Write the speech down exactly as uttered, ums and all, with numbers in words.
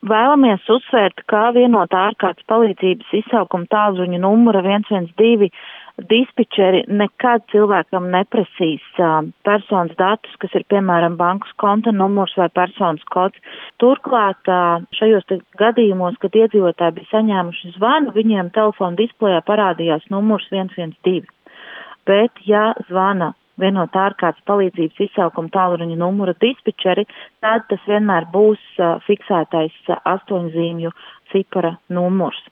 Vēlamies uzsvērt, kā vienotā ārkārtas palīdzības izsaukuma tālruņa numura viens viens divi dispečeri nekad cilvēkam neprasīs uh, personas datus, kas ir piemēram bankas konta numurs vai personas kods. Turklāt uh, šajos gadījumos, kad iedzīvotāji bija saņēmuši zvanu, viņiem telefona displejā parādījās numurs viens viens divi. Bet, ja zvana vienotā ārkārtas palīdzības izsaukuma tālruņa numura dispečeri, tad tas vienmēr būs uh, fiksētais uh, astoņzīmju cipara numurs.